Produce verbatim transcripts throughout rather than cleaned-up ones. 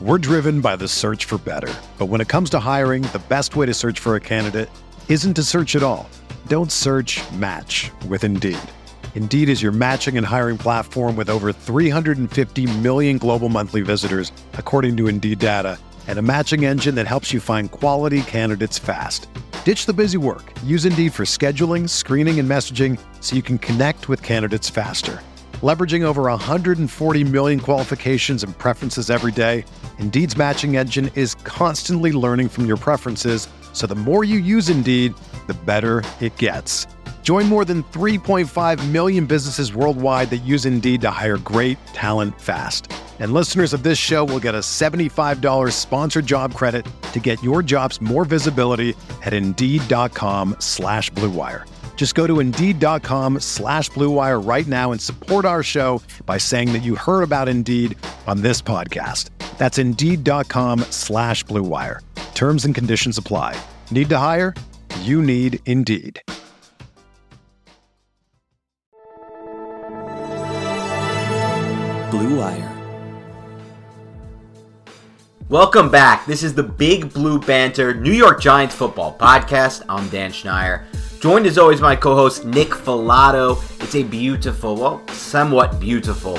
We're driven by the search for better. But when it comes to hiring, the best way to search for a candidate isn't to search at all. Don't search, match with Indeed. Indeed is your matching and hiring platform with over three hundred fifty million global monthly visitors, according to Indeed data, and a matching engine that helps you find quality candidates fast. Ditch the busy work. Use Indeed for scheduling, screening, and messaging so you can connect with candidates faster. Leveraging over one hundred forty million qualifications and preferences every day, Indeed's matching engine is constantly learning from your preferences, so the more you use Indeed, the better it gets. Join more than three point five million businesses worldwide that use Indeed to hire great talent fast. And listeners of this show will get a seventy-five dollars sponsored job credit to get your jobs more visibility at Indeed.com slash Blue Wire. Just go to Indeed.com slash Blue Wire right now and support our show by saying that you heard about Indeed on this podcast. That's Indeed.com slash Blue Wire. Terms and conditions apply. Need to hire? You need Indeed. Blue Wire. Welcome back. This is the Big Blue Banter New York Giants football podcast. I'm Dan Schneier. Joined as always by my co-host Nick Filato. It's a beautiful, well, somewhat beautiful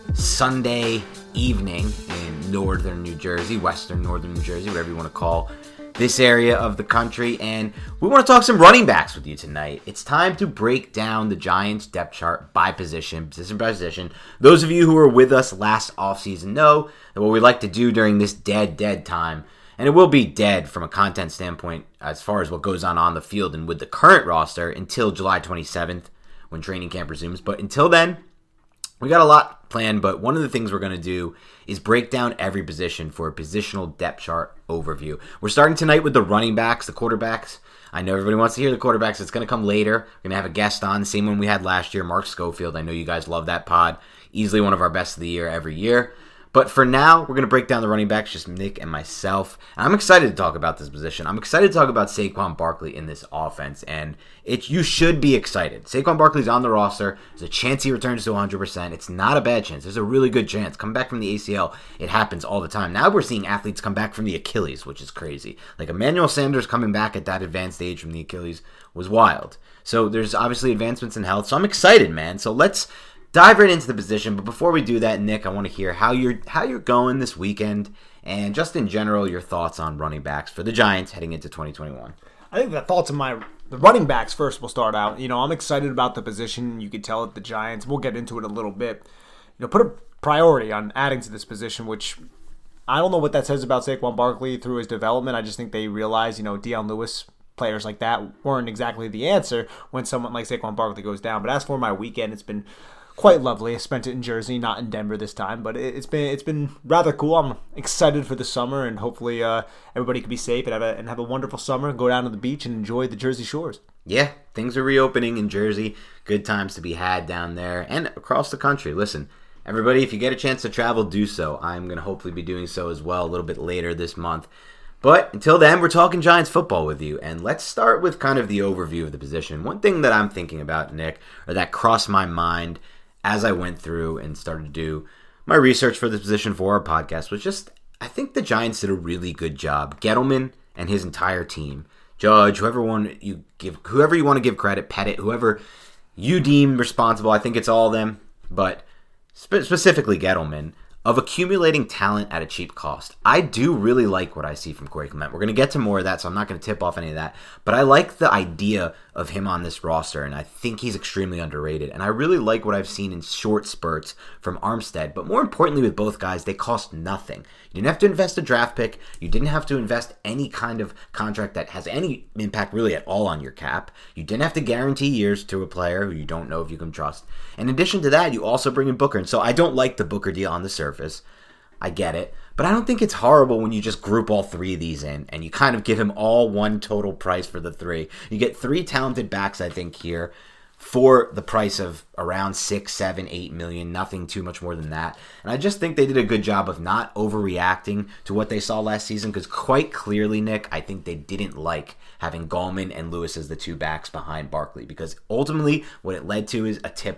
Sunday evening in northern New Jersey, western northern New Jersey, whatever you want to call this area of the country. And we want to talk some running backs with you tonight. It's time to break down the Giants depth chart by position, position by position. Those of you who were with us last offseason know that what we like to do during this dead, dead time, and it will be dead from a content standpoint as far as what goes on on the field and with the current roster until July twenty-seventh when training camp resumes. But until then, we got a lot planned, but one of the things we're going to do is break down every position for a positional depth chart overview. We're starting tonight with the running backs, the quarterbacks. I know everybody wants to hear the quarterbacks. It's going to come later. We're going to have a guest on, the same one we had last year, Mark Schofield. I know you guys love that pod. Easily one of our best of the year every year. But for now, we're going to break down the running backs, just Nick and myself. And I'm excited to talk about this position. I'm excited to talk about Saquon Barkley in this offense. And it, you should be excited. Saquon Barkley's on the roster. There's a chance he returns to one hundred percent. It's not a bad chance. There's a really good chance. Coming back from the A C L, it happens all the time. Now we're seeing athletes come back from the Achilles, which is crazy. Like Emmanuel Sanders coming back at that advanced age from the Achilles was wild. So there's obviously advancements in health. So I'm excited, man. So let's dive right into the position, but before we do that, Nick, I want to hear how you're how you're going this weekend, and just in general, your thoughts on running backs for the Giants heading into twenty twenty-one. I think the thoughts of my the running backs first will start out. You know, I'm excited about the position. You could tell at the Giants. We'll get into it a little bit. You know, put a priority on adding to this position, which I don't know what that says about Saquon Barkley through his development. I just think they realize, you know, Deion Lewis, players like that weren't exactly the answer when someone like Saquon Barkley goes down. But as for my weekend, it's been quite lovely. I spent it in Jersey, not in Denver this time, but it's been it's been rather cool. I'm excited for the summer, and hopefully uh, everybody can be safe and have a and have a wonderful summer. Go down to the beach and enjoy the Jersey shores. Yeah, things are reopening in Jersey. Good times to be had down there and across the country. Listen, everybody, if you get a chance to travel, do so. I'm going to hopefully be doing so as well a little bit later this month. But until then, we're talking Giants football with you, and let's start with kind of the overview of the position. One thing that I'm thinking about, Nick, or that crossed my mind as I went through and started to do my research for this position for our podcast, was just, I think the Giants did a really good job. Gettleman and his entire team, Judge, whoever one you give, whoever you want to give credit, Pettit, whoever you deem responsible, I think it's all of them, but spe- specifically Gettleman, of accumulating talent at a cheap cost. I do really like what I see from Corey Clement. We're going to get to more of that, so I'm not going to tip off any of that. But I like the idea of him on this roster, and I think he's extremely underrated. And I really like what I've seen in short spurts from Armstead. But more importantly, with both guys, they cost nothing. You didn't have to invest a draft pick. You didn't have to invest any kind of contract that has any impact really at all on your cap. You didn't have to guarantee years to a player who you don't know if you can trust. In addition to that, you also bring in Booker. And so I don't like the Booker deal on the surface. I get it. But I don't think it's horrible when you just group all three of these in and you kind of give him all one total price for the three. You get three talented backs, I think, here for the price of around six, seven, eight million, nothing too much more than that. And I just think they did a good job of not overreacting to what they saw last season, because quite clearly, Nick, I think they didn't like having Gallman and Lewis as the two backs behind Barkley, because ultimately what it led to is a tipped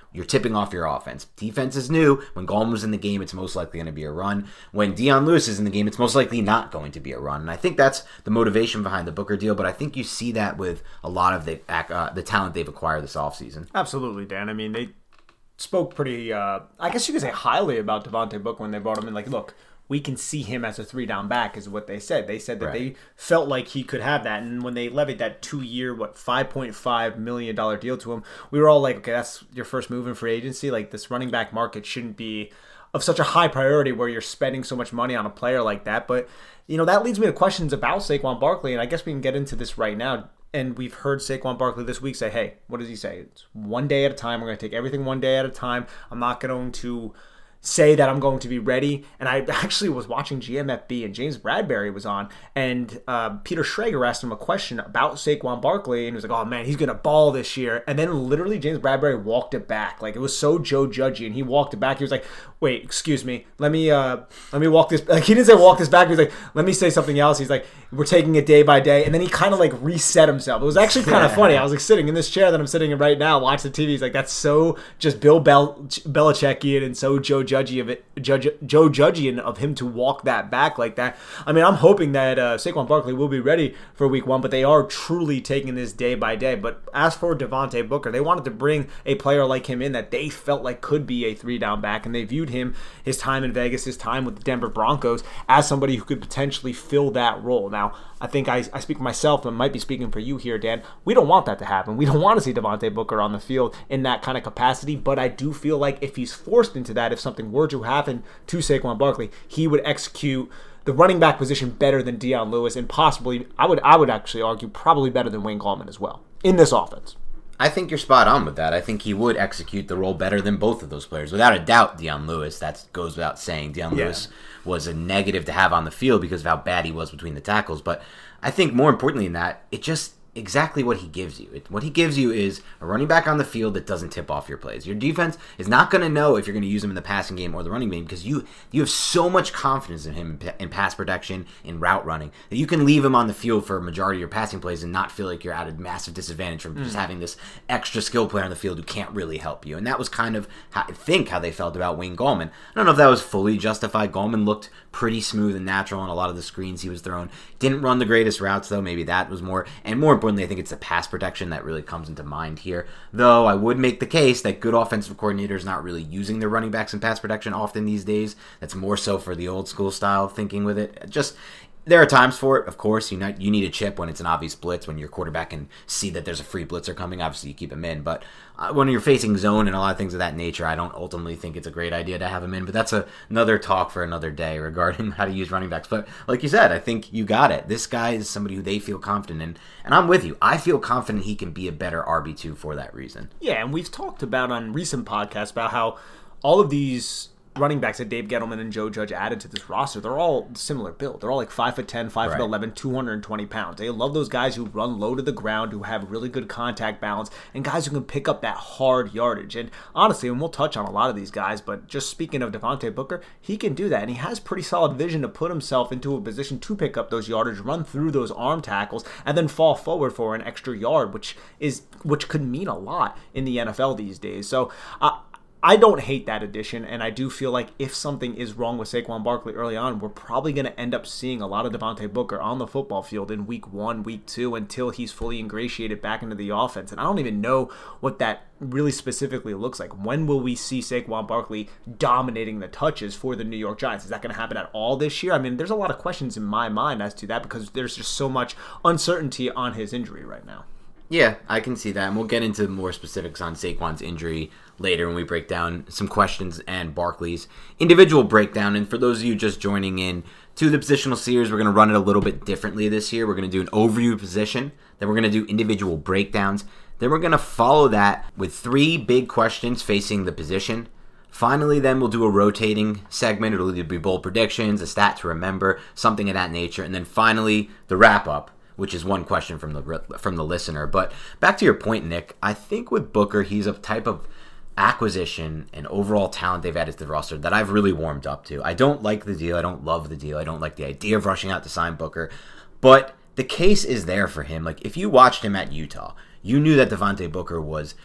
you're tipping off your offense. Defense is new. When Gallman was in the game, it's most likely going to be a run. When Dion Lewis is in the game, it's most likely not going to be a run. And I think that's the motivation behind the Booker deal, but I think you see that with a lot of the uh, the talent they've acquired this offseason. Absolutely, Dan. I mean, they spoke pretty, uh, I guess you could say highly about Devontae Booker when they brought him in. Like, look, we can see him as a three-down back is what they said. They said that right. they felt like he could have that. And when they levied that two-year, what, five point five million dollars deal to him, we were all like, okay, that's your first move in free agency. Like, this running back market shouldn't be of such a high priority where you're spending so much money on a player like that. But, you know, that leads me to questions about Saquon Barkley, and I guess we can get into this right now. And we've heard Saquon Barkley this week say, hey, what does he say? It's one day at a time. We're going to take everything one day at a time. I'm not going to say that I'm going to be ready. And I actually was watching G M F B and James Bradbury was on, and uh, Peter Schrager asked him a question about Saquon Barkley, and he was like, oh man, he's going to ball this year. And then literally James Bradbury walked it back. Like, it was so Joe Judgy, and he walked it back. He was like, wait, excuse me, let me uh, let me walk this, like, he didn't say walk this back, he was like, let me say something else. He's like, we're taking it day by day. And then he kind of like reset himself. It was actually kind of funny. I was like sitting in this chair that I'm sitting in right now, watching the T V. He's like, that's so just Bill Bel- Belichickian and so Joe Judgy of it, Judge, Joe Judgian of him to walk that back like that. I mean, I'm hoping that uh, Saquon Barkley will be ready for week one, but they are truly taking this day by day. But as for Devontae Booker, they wanted to bring a player like him in that they felt like could be a three-down back, and they viewed him, his time in Vegas, his time with the Denver Broncos, as somebody who could potentially fill that role. Now, I think I, I speak for myself and might be speaking for you here, Dan. We don't want that to happen. We don't want to see Devontae Booker on the field in that kind of capacity, but I do feel like if he's forced into that, if something were to happen to Saquon Barkley, he would execute the running back position better than Dion Lewis, and possibly, I would I would actually argue, probably better than Wayne Gallman as well in this offense. I think you're spot on with that. I think he would execute the role better than both of those players. Without a doubt, Dion Lewis, that goes without saying. Dion yeah. Lewis was a negative to have on the field because of how bad he was between the tackles. But I think more importantly than that, it just exactly what he gives you. It, what he gives you is a running back on the field that doesn't tip off your plays. Your defense is not going to know if you're going to use him in the passing game or the running game because you you have so much confidence in him in, in pass protection, in route running, that you can leave him on the field for a majority of your passing plays and not feel like you're at a massive disadvantage from mm. just having this extra skill player on the field who can't really help you. And that was kind of, how, I think, how they felt about Wayne Gallman. I don't know if that was fully justified. Gallman looked pretty smooth and natural on a lot of the screens he was throwing. Didn't run the greatest routes, though. Maybe that was more. And more importantly, I think it's the pass protection that really comes into mind here. Though I would make the case that good offensive coordinators not really using their running backs in pass protection often these days. That's more so for the old school style of thinking with it. Just... There are times for it, of course. You not, you need a chip when it's an obvious blitz, when your quarterback can see that there's a free blitzer coming. Obviously, you keep him in. But uh, when you're facing zone and a lot of things of that nature, I don't ultimately think it's a great idea to have him in. But that's a, another talk for another day regarding how to use running backs. But like you said, I think you got it. This guy is somebody who they feel confident in. And I'm with you. I feel confident he can be a better R B two for that reason. Yeah, and we've talked about on recent podcasts about how all of these running backs that Dave Gettleman and Joe Judge added to this roster, they're all similar build. They're all like five foot ten, five foot eleven, two hundred twenty pounds. They love those guys who run low to the ground, who have really good contact balance, and guys who can pick up that hard yardage. And honestly, and we'll touch on a lot of these guys, but just speaking of Devontae Booker, he can do that, and he has pretty solid vision to put himself into a position to pick up those yardage, run through those arm tackles, and then fall forward for an extra yard, which is which could mean a lot in the N F L these days. So, uh, I don't hate that addition, and I do feel like if something is wrong with Saquon Barkley early on, we're probably going to end up seeing a lot of Devontae Booker on the football field in week one, week two, until he's fully ingratiated back into the offense. And I don't even know what that really specifically looks like. When will we see Saquon Barkley dominating the touches for the New York Giants? Is that going to happen at all this year? I mean, there's a lot of questions in my mind as to that because there's just so much uncertainty on his injury right now. Yeah, I can see that, and we'll get into more specifics on Saquon's injury later when we break down some questions and Barkley's individual breakdown. And for those of you just joining in to the positional series, we're going to run it a little bit differently this year. We're going to do an overview position, then we're going to do individual breakdowns, then we're going to follow that with three big questions facing the position. Finally, then we'll do a rotating segment. It'll either be bold predictions, a stat to remember, something of that nature, and then finally the wrap-up, which is one question from the from the listener. But back to your point, Nick, I think with Booker, he's a type of acquisition and overall talent they've added to the roster that I've really warmed up to. I don't like the deal. I don't love the deal. I don't like the idea of rushing out to sign Booker. But the case is there for him. Like, if you watched him at Utah, you knew that Devontae Booker was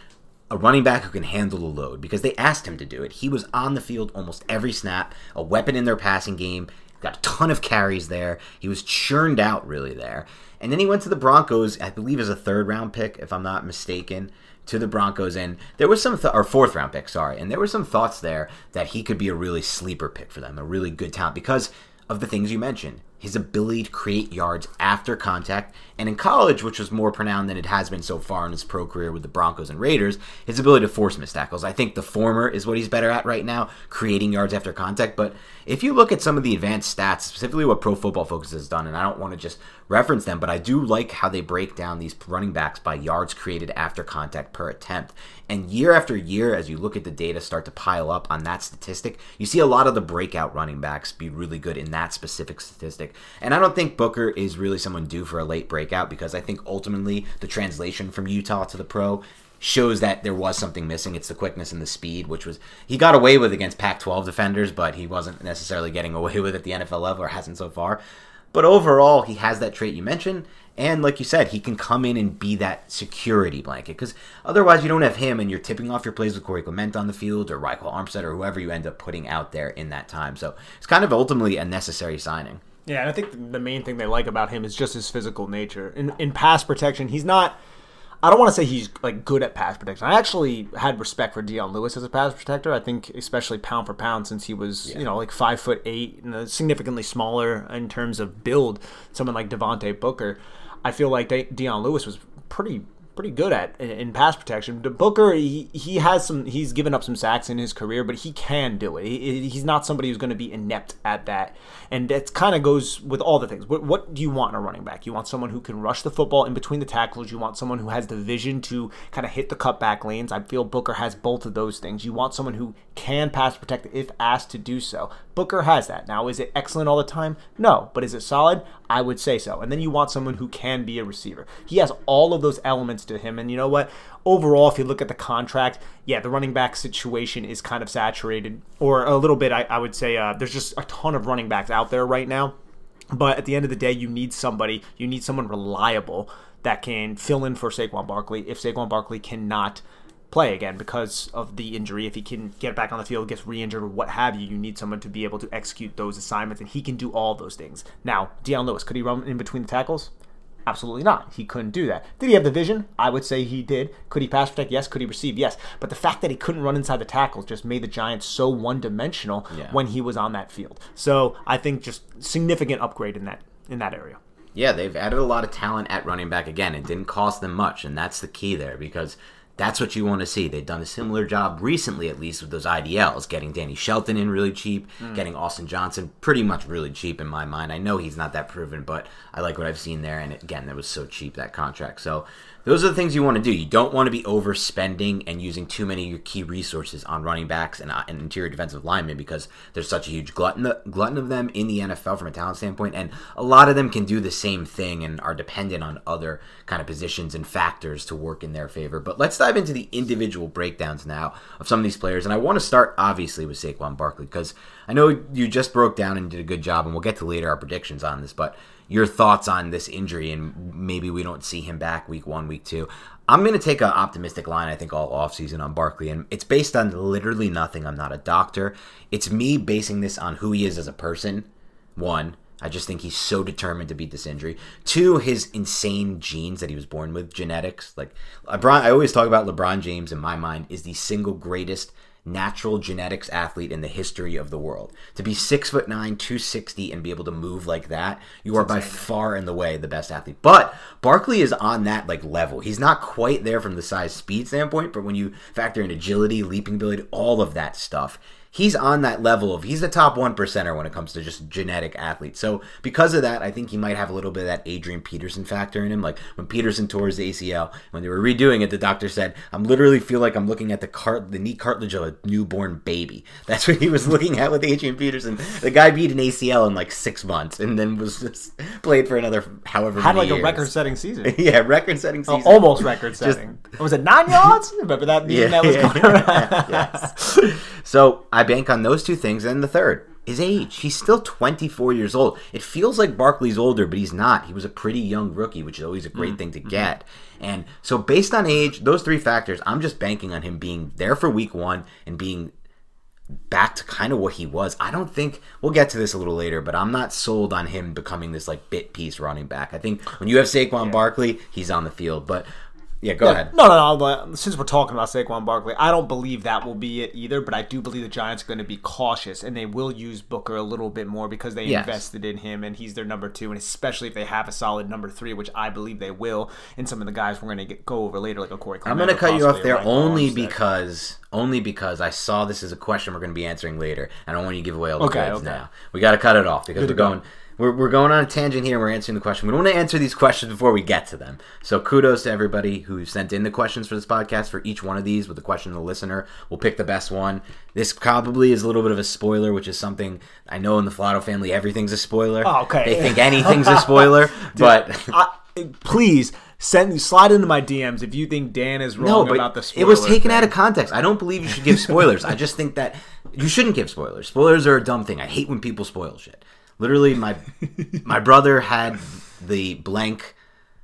a running back who can handle the load because they asked him to do it. He was on the field almost every snap, a weapon in their passing game, got a ton of carries there. He was churned out really there. And then he went to the Broncos, I believe as a third round pick, if I'm not mistaken, to the Broncos. And there was some, th- or fourth round pick, sorry. And there were some thoughts there that he could be a really sleeper pick for them, a really good talent because of the things you mentioned. His ability to create yards after contact, and in college, which was more pronounced than it has been so far in his pro career with the Broncos and Raiders, his ability to force missed tackles. I think the former is what he's better at right now, creating yards after contact. But if you look at some of the advanced stats, specifically what Pro Football Focus has done, and I don't want to just reference them, but I do like how they break down these running backs by yards created after contact per attempt. And year after year, as you look at the data start to pile up on that statistic, you see a lot of the breakout running backs be really good in that specific statistic. And I don't think Booker is really someone due for a late breakout because I think ultimately the translation from Utah to the pro shows that there was something missing. It's the quickness and the speed, which was he got away with against Pac twelve defenders, but he wasn't necessarily getting away with at the N F L level or hasn't so far. But overall, he has that trait you mentioned. And like you said, he can come in and be that security blanket because otherwise you don't have him and you're tipping off your plays with Corey Clement on the field or Ryquell Armstead or whoever you end up putting out there in that time. So it's kind of ultimately a necessary signing. Yeah, and I think the main thing they like about him is just his physical nature. In in pass protection, he's not... I don't want to say he's like good at pass protection. I actually had respect for Dion Lewis as a pass protector. I think especially pound for pound since he was, yeah. you know, like five foot eight and significantly smaller in terms of build. Someone like Devontae Booker, I feel like De- Dion Lewis was pretty pretty good at in, in pass protection. The Booker, he, he has some, he's given up some sacks in his career, but he can do it. He, he's not somebody who's going to be inept at that. And that kind of goes with all the things. What, what do you want in a running back? You want someone who can rush the football in between the tackles. You want someone who has the vision to kind of hit the cutback lanes. I feel Booker has both of those things. You want someone who can pass protect if asked to do so. Booker has that. Now, is it excellent all the time? No. But is it solid? I would say so. And then you want someone who can be a receiver. He has all of those elements to him. And you know what? Overall, if you look at the contract, yeah, the running back situation is kind of saturated. Or a little bit, I, I would say uh, there's just a ton of running backs out there right now. But at the end of the day, you need somebody, you need someone reliable that can fill in for Saquon Barkley if Saquon Barkley cannot play again because of the injury. If he can get back on the field, gets re-injured or what have you, you need someone to be able to execute those assignments, and he can do all those things. Now, Dion Lewis, could he run in between the tackles? Absolutely not. He couldn't do that. Did he have the vision? I would say he did. Could he pass protect? Yes. Could he receive? Yes. But the fact that he couldn't run inside the tackles just made the Giants so one-dimensional yeah. when he was on that field. So I think just significant upgrade in that in that area. Yeah, they've added a lot of talent at running back again. It didn't cost them much, and that's the key there because that's what you want to see. They've done a similar job recently, at least, with those I D Ls, getting Danny Shelton in really cheap, mm. getting Austin Johnson pretty much really cheap in my mind. I know he's not that proven, but I like what I've seen there, and again, that was so cheap, that contract. So those are the things you want to do. You don't want to be overspending and using too many of your key resources on running backs and, uh, and interior defensive linemen because there's such a huge glutton, glutton of them in the N F L from a talent standpoint, and a lot of them can do the same thing and are dependent on other kind of positions and factors to work in their favor. But let's dive into the individual breakdowns now of some of these players, and I want to start obviously with Saquon Barkley because I know you just broke down and did a good job, and we'll get to later our predictions on this, but your thoughts on this injury and maybe we don't see him back week one, week two. I'm going to take an optimistic line, I think, all offseason on Barkley, and it's based on literally nothing. I'm not a doctor. It's me basing this on who he is as a person, one. I just think he's so determined to beat this injury. Two, his insane genes that he was born with, genetics. Like LeBron, I always talk about LeBron James, in my mind, is the single greatest natural genetics athlete in the history of the world. To be six foot nine, two sixty, and be able to move like that, you are by far and away the best athlete. But Barkley is on that like level. He's not quite there from the size speed standpoint, but when you factor in agility, leaping ability, all of that stuff, he's on that level of, he's the top one percenter when it comes to just genetic athletes. So because of that, I think he might have a little bit of that Adrian Peterson factor in him. Like when Peterson tore his A C L, when they were redoing it, the doctor said, I'm literally feel like I'm looking at the cart, the knee cartilage of a newborn baby. That's what he was looking at with Adrian Peterson. The guy beat an A C L in like six months and then was just played for another however Had many like years. a record-setting season. Yeah, record-setting season. Oh, almost record-setting. Just, was it nine yards? Remember that meme yeah, that was yeah, going around? yeah, yes. So I bank on those two things. And the third, is age. He's still twenty-four years old. It feels like Barkley's older, but he's not. He was a pretty young rookie, which is always a great mm-hmm. thing to get. And so based on age, those three factors, I'm just banking on him being there for week one and being back to kind of what he was. I don't think, we'll get to this a little later, but I'm not sold on him becoming this like bit piece running back. I think when you have Saquon yeah. Barkley, he's on the field. But yeah, go yeah, ahead. No, no, no. Since we're talking about Saquon Barkley, I don't believe that will be it either, but I do believe the Giants are going to be cautious, and they will use Booker a little bit more because they yes. invested in him, and he's their number two, and especially if they have a solid number three, which I believe they will, and some of the guys we're going to go over later, like a Corey Clement. I'm going to cut you off there only because only because I saw this as a question we're going to be answering later, and I don't want you to give away all the okay, goods okay. now. We got to cut it off because Good we're going... Go. We're we're going on a tangent here and we're answering the question. We don't want to answer these questions before we get to them. So kudos to everybody who sent in the questions for this podcast. For each one of these, with the question of the listener, we'll pick the best one. This probably is a little bit of a spoiler, which is something I know in the Filato family, everything's a spoiler. Oh, okay. They think anything's a spoiler. Dude, but I, please send slide into my D Ms if you think Dan is wrong no, but about the spoiler. It was taken thing. out of context. I don't believe you should give spoilers. I just think that you shouldn't give spoilers. Spoilers are a dumb thing. I hate when people spoil shit. Literally, my my brother had the blank.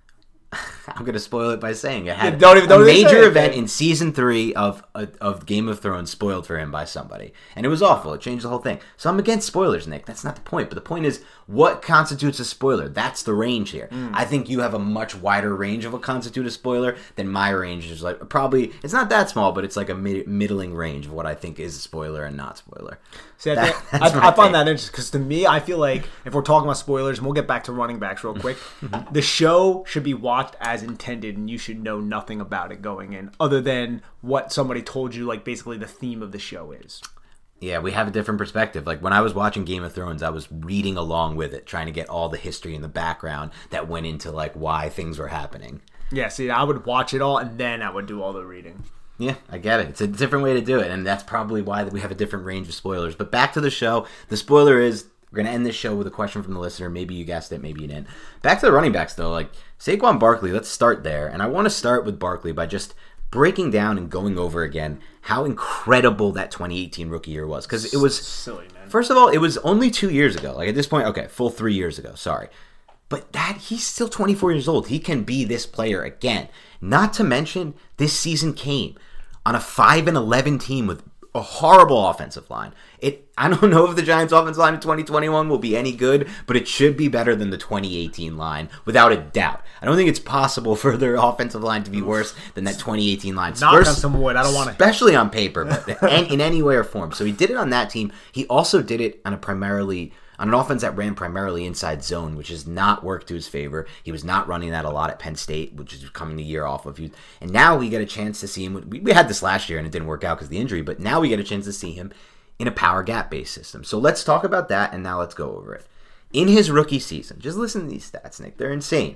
I'm going to spoil it by saying it had don't even, don't a major it, event man. in season three of of Game of Thrones spoiled for him by somebody, and it was awful. It changed the whole thing. So I'm against spoilers, Nick. That's not the point. But the point is, what constitutes a spoiler? That's the range here. Mm. I think you have a much wider range of what constitutes a spoiler than my range is. Like probably it's not that small, but it's like a mid- middling range of what I think is a spoiler and not spoiler. See, I, that, think, I, I find that interesting because to me, I feel like if we're talking about spoilers, and we'll get back to running backs real quick, the show should be watched as intended, and you should know nothing about it going in, other than what somebody told you, like basically the theme of the show is. Yeah, we have a different perspective. Like when I was watching Game of Thrones, I was reading along with it, trying to get all the history and the background that went into like why things were happening. Yeah, see, I would watch it all, and then I would do all the reading. Yeah, I get it. It's a different way to do it, and that's probably why we have a different range of spoilers. But back to the show. The spoiler is we're going to end this show with a question from the listener. Maybe you guessed it, maybe you didn't. Back to the running backs, though. Like Saquon Barkley, let's start there. And I want to start with Barkley by just breaking down and going over again how incredible that twenty eighteen rookie year was. Because it was silly, man. First of all, it was only two years ago. Like at this point, okay, full three years ago. Sorry. But that he's still twenty-four years old. He can be this player again. Not to mention, this season came on a five and eleven team with a horrible offensive line. It I don't know if the Giants' offensive line in twenty twenty-one will be any good, but it should be better than the twenty eighteen line, without a doubt. I don't think it's possible for their offensive line to be worse than that twenty eighteen line. Knock on some wood. I don't want to. Especially on paper, but in any way or form. So he did it on that team. He also did it on a primarily on an offense that ran primarily inside zone, which has not worked to his favor. He was not running that a lot at Penn State, which is coming the year off of you. And now we get a chance to see him. We had this last year and it didn't work out because of the injury, but now we get a chance to see him in a power gap-based system. So let's talk about that, and now let's go over it. In his rookie season, just listen to these stats, Nick. They're insane.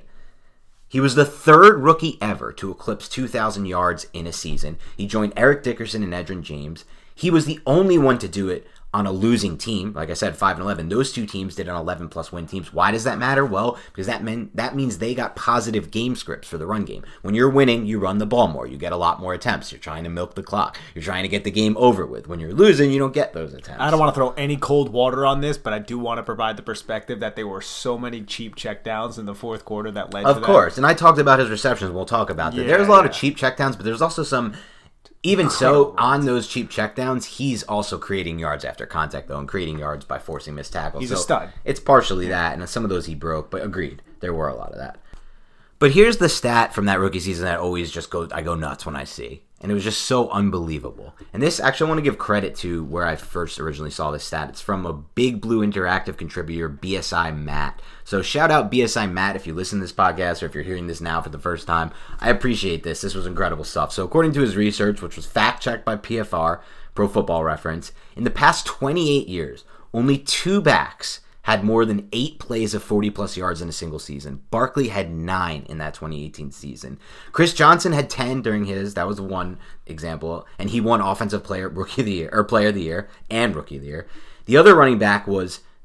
He was the third rookie ever to eclipse two thousand yards in a season. He joined Eric Dickerson and Edgerrin James. He was the only one to do it on a losing team. Like I said, five and eleven. Those two teams did on eleven plus win teams. Why does that matter? Well, because that meant that means they got positive game scripts for the run game. When you're winning, you run the ball more. You get a lot more attempts. You're trying to milk the clock. You're trying to get the game over with. When you're losing, you don't get those attempts. I don't want to throw any cold water on this, but I do want to provide the perspective that there were so many cheap checkdowns in the fourth quarter that led of to that. Of course. And I talked about his receptions. We'll talk about that. Yeah, there's a lot yeah. of cheap checkdowns, but there's also some... Even so, on those cheap checkdowns, he's also creating yards after contact, though, and creating yards by forcing missed tackles. He's so a stud. It's partially that, and some of those he broke, but agreed, there were a lot of that. But here's the stat from that rookie season that always just goes, I go nuts when I see. And it was just so unbelievable. And this, actually, I want to give credit to where I first originally saw this stat. It's from a Big Blue Interactive contributor, B S I Matt. So shout out B S I Matt if you listen to this podcast or if you're hearing this now for the first time. I appreciate this. This was incredible stuff. So according to his research, which was fact-checked by P F R, Pro Football Reference, in the past twenty-eight years, only two backs had more than eight plays of forty-plus yards in a single season. Barkley had nine in that twenty eighteen season. Chris Johnson had ten during his. That was one example. And he won Offensive Player Rookie of the Year, or Player of the Year, and Rookie of the Year. The other running back was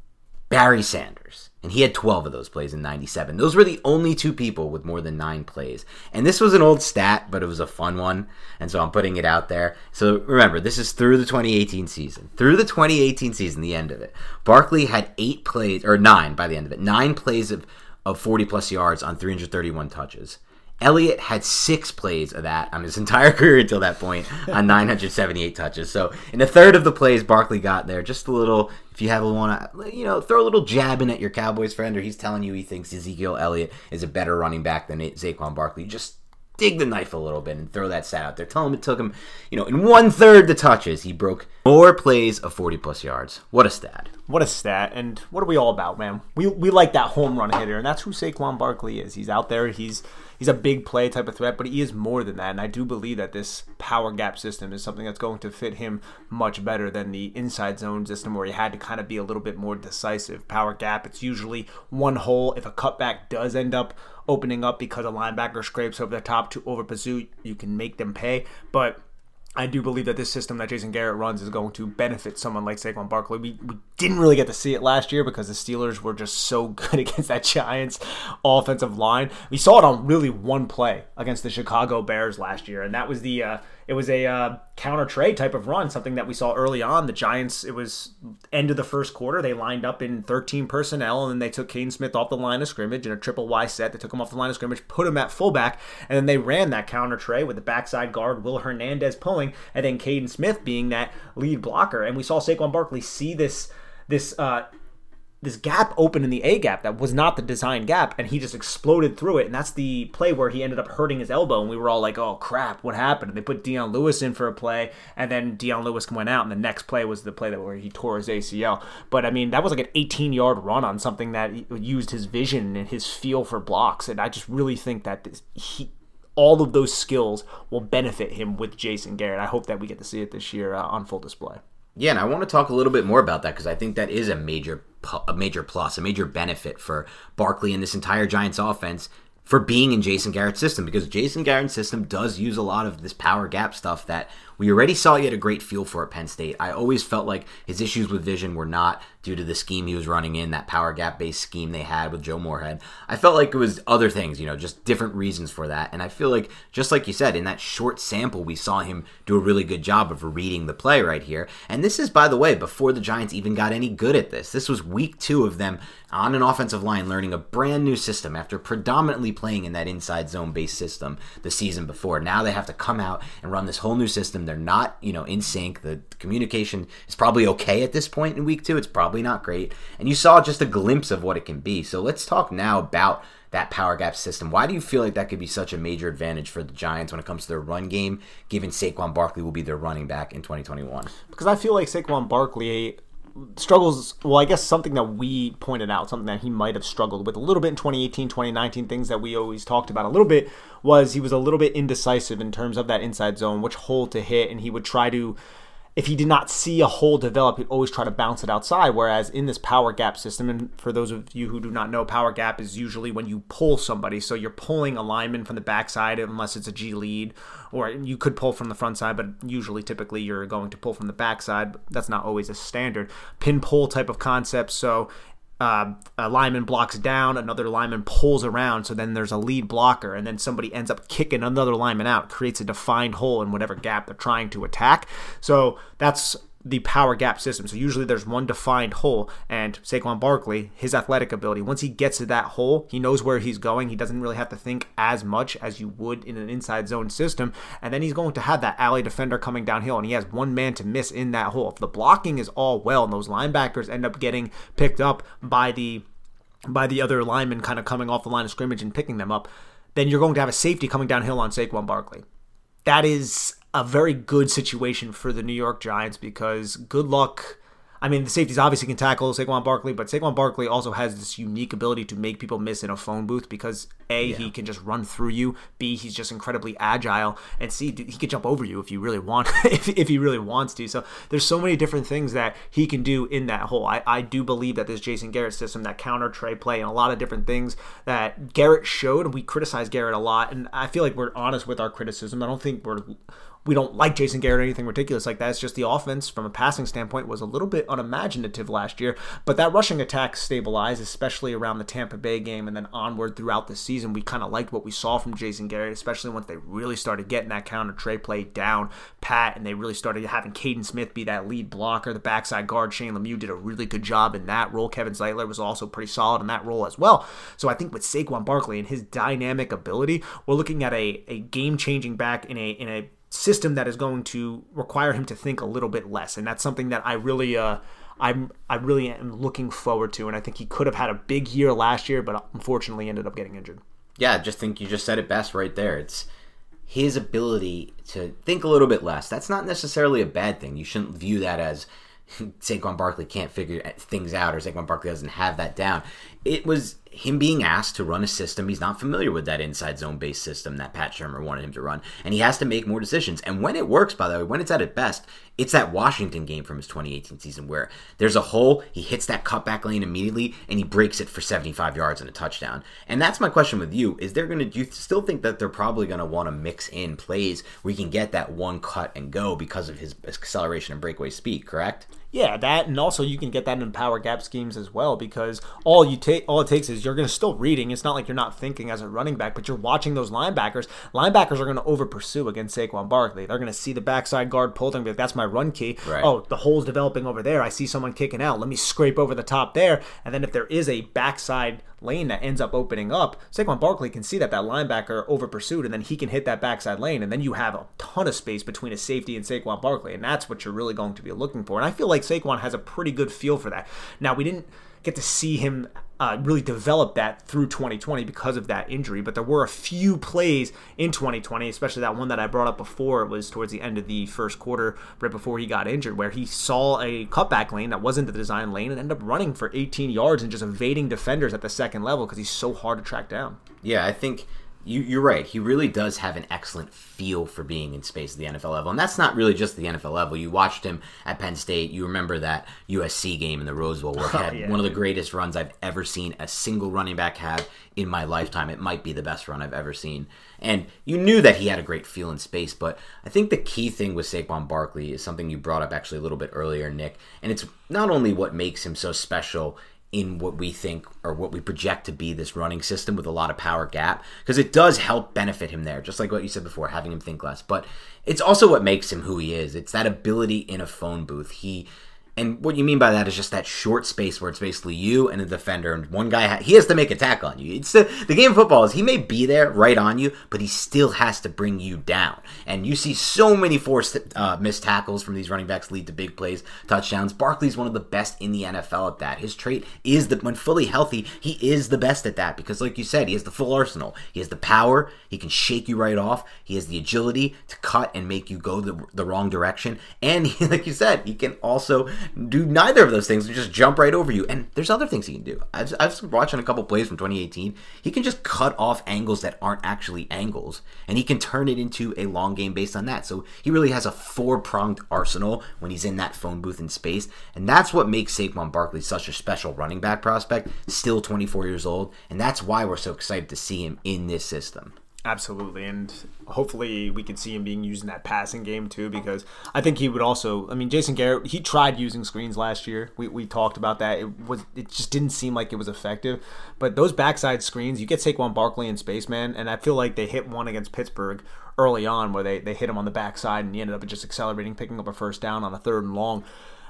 Barry Sanders. And he had twelve of those plays in ninety-seven. Those were the only two people with more than nine plays. And this was an old stat, but it was a fun one. And so I'm putting it out there. So remember, this is through the twenty eighteen season. Through the twenty eighteen season, the end of it. Barkley had eight plays, or nine by the end of it. Nine plays of, of forty-plus yards on three hundred thirty-one touches. Elliott had six plays of that on his entire career until that point on nine hundred seventy-eight touches. So in a third of the plays Barkley got there, just a little, if you have a want to, you know, throw a little jab in at your Cowboys friend, or he's telling you he thinks Ezekiel Elliott is a better running back than Saquon Barkley, just dig the knife a little bit and throw that stat out there. Tell him it took him, you know, in one third the touches, he broke more plays of forty plus yards. What a stat. What a stat. And what are we all about, man? We we like that home run hitter, and that's who Saquon Barkley is. He's out there, he's he's a big play type of threat, but he is more than that. And I do believe that this power gap system is something that's going to fit him much better than the inside zone system, where he had to kind of be a little bit more decisive. Power gap, it's usually one hole. If a cutback does end up opening up because a linebacker scrapes over the top to over pursuit, you can make them pay. But I do believe that this system that Jason Garrett runs is going to benefit someone like Saquon Barkley. We, we didn't really get to see it last year because the Steelers were just so good against that Giants offensive line. We saw it on really one play against the Chicago Bears last year, and that was the uh, it was a uh, counter trade type of run, something that we saw early on. The Giants, it was end of the first quarter, they lined up in thirteen personnel, and then they took Caden Smith off the line of scrimmage in a triple Y set. They took him off the line of scrimmage, put him at fullback, and then they ran that counter trade with the backside guard, Will Hernandez, pulling, and then Caden Smith being that lead blocker. And we saw Saquon Barkley see this this uh, this gap open in the A gap that was not the design gap, and he just exploded through it. And that's the play where he ended up hurting his elbow, and we were all like, oh crap, what happened? And they put Dion Lewis in for a play, and then Dion Lewis went out, and the next play was the play that where he tore his A C L. But I mean, that was like an eighteen yard run on something that used his vision and his feel for blocks. And I just really think that this, he all of those skills will benefit him with Jason Garrett. I hope that we get to see it this year uh, on full display. Yeah, and I want to talk a little bit more about that because I think that is a major a major plus, a major benefit for Barkley and this entire Giants offense for being in Jason Garrett's system, because Jason Garrett's system does use a lot of this power gap stuff that we already saw he had a great feel for at Penn State. I always felt like his issues with vision were not due to the scheme he was running in, that power gap-based scheme they had with Joe Moorhead. I felt like it was other things, you know, just different reasons for that. And I feel like, just like you said, in that short sample, we saw him do a really good job of reading the play right here. And this is, by the way, before the Giants even got any good at this. This was week two of them on an offensive line learning a brand new system after predominantly playing in that inside zone-based system the season before. Now they have to come out and run this whole new system. They're not, you know, in sync. The communication is probably okay at this point in week two. It's probably not great. And you saw just a glimpse of what it can be. So let's talk now about that power gap system. Why do you feel like that could be such a major advantage for the Giants when it comes to their run game, given Saquon Barkley will be their running back in twenty twenty-one? Because I feel like Saquon Barkley struggles, well, I guess something that we pointed out, something that he might have struggled with a little bit in twenty eighteen, twenty nineteen, things that we always talked about a little bit, was he was a little bit indecisive in terms of that inside zone, which hole to hit, and he would try to, if he did not see a hole develop, he'd always try to bounce it outside. Whereas in this power gap system, and for those of you who do not know, power gap is usually when you pull somebody. So you're pulling a lineman from the backside, unless it's a G lead, or you could pull from the front side, but usually, typically, you're going to pull from the backside. That's not always a standard pin pull type of concept. So Uh, a lineman blocks down, another lineman pulls around, so then there's a lead blocker, and then somebody ends up kicking another lineman out, creates a defined hole in whatever gap they're trying to attack. So that's the power gap system. So usually there's one defined hole, and Saquon Barkley, his athletic ability, once he gets to that hole, he knows where he's going. He doesn't really have to think as much as you would in an inside zone system, and then he's going to have that alley defender coming downhill, and he has one man to miss in that hole. If the blocking is all well, and those linebackers end up getting picked up by the by the other lineman kind of coming off the line of scrimmage and picking them up, then you're going to have a safety coming downhill on Saquon Barkley. That is a very good situation for the New York Giants, because good luck. I mean, the safeties obviously can tackle Saquon Barkley, but Saquon Barkley also has this unique ability to make people miss in a phone booth because A, yeah. he can just run through you, B, he's just incredibly agile, and C, he can jump over you if you really want, if, if he really wants to. So there's so many different things that he can do in that hole. I, I do believe that this Jason Garrett system, that counter tray play, and a lot of different things that Garrett showed, and we criticize Garrett a lot, and I feel like we're honest with our criticism. I don't think we're we don't like Jason Garrett or anything ridiculous like that. It's just the offense from a passing standpoint was a little bit unimaginative last year. But that rushing attack stabilized, especially around the Tampa Bay game and then onward throughout the season. We kind of liked what we saw from Jason Garrett, especially once they really started getting that counter Trey play down pat and they really started having Caden Smith be that lead blocker. The backside guard, Shane Lemieux, did a really good job in that role. Kevin Zeitler was also pretty solid in that role as well. So I think with Saquon Barkley and his dynamic ability, we're looking at a, a game-changing back in a in a system that is going to require him to think a little bit less, and that's something that I really, uh, I'm, I really am looking forward to. And I think he could have had a big year last year, but unfortunately ended up getting injured. Yeah, I just think you just said it best right there. It's his ability to think a little bit less. That's not necessarily a bad thing. You shouldn't view that as Saquon Barkley can't figure things out or Saquon Barkley doesn't have that down. It was him being asked to run a system. He's not familiar with that inside zone-based system that Pat Shurmur wanted him to run, and he has to make more decisions. And when it works, by the way, when it's at its best, it's that Washington game from his twenty eighteen season where there's a hole, he hits that cutback lane immediately, and he breaks it for seventy-five yards and a touchdown. And that's my question with you. Is there going to, do you still think that they're probably going to want to mix in plays where you can get that one cut and go because of his acceleration and breakaway speed, correct? Yeah, that, and also you can get that in power gap schemes as well, because all you take, all it takes is you're going to still reading. It's not like you're not thinking as a running back, but you're watching those linebackers. Linebackers are going to over pursue against Saquon Barkley. They're going to see the backside guard pulled and be like, "That's my run key." Right. Oh, the hole's developing over there. I see someone kicking out. Let me scrape over the top there, and then if there is a backside lane that ends up opening up, Saquon Barkley can see that that linebacker over pursued, and then he can hit that backside lane, and then you have a ton of space between a safety and Saquon Barkley, and that's what you're really going to be looking for. And I feel like Saquon has a pretty good feel for that. Now, we didn't get to see him uh, really develop that through twenty twenty because of that injury, but there were a few plays in twenty twenty, especially that one that I brought up before. It was towards the end of the first quarter, right before he got injured, where he saw a cutback lane that wasn't the design lane and ended up running for eighteen yards and just evading defenders at the second level because he's so hard to track down. Yeah, I think you, you're right. He really does have an excellent feel for being in space at the N F L level. And that's not really just the N F L level. You watched him at Penn State. You remember that U S C game in the Rose Bowl where he had oh, yeah. one of the greatest runs I've ever seen a single running back have in my lifetime. It might be the best run I've ever seen. And you knew that he had a great feel in space. But I think the key thing with Saquon Barkley is something you brought up actually a little bit earlier, Nick. And it's not only what makes him so special in what we think or what we project to be this running system with a lot of power gap, because it does help benefit him there, just like what you said before, having him think less. But it's also what makes him who he is. It's that ability in a phone booth. He And what you mean by that is just that short space where it's basically you and a defender, and one guy, ha- he has to make a tackle on you. It's the, the game of football is he may be there right on you, but he still has to bring you down. And you see so many forced uh, missed tackles from these running backs lead to big plays, touchdowns. Barkley's one of the best in the N F L at that. His trait is that when fully healthy, he is the best at that because, like you said, he has the full arsenal. He has the power. He can shake you right off. He has the agility to cut and make you go the, the wrong direction. And he, like you said, he can also do neither of those things and just jump right over you. And there's other things he can do. I've, I've been watching a couple plays from twenty eighteen. He can just cut off angles that aren't actually angles, and he can turn it into a long game based on that. So he really has a four-pronged arsenal when he's in that phone booth in space, and that's what makes Saquon Barkley such a special running back prospect, still twenty-four years old, and that's why we're so excited to see him in this system. Absolutely, and hopefully we could see him being used in that passing game too, because I think he would also, I mean, Jason Garrett, he tried using screens last year. We we talked about that. It was it just didn't seem like it was effective. But those backside screens, you get Saquon Barkley in space, man, and I feel like they hit one against Pittsburgh early on where they, they hit him on the backside and he ended up just accelerating, picking up a first down on a third and long.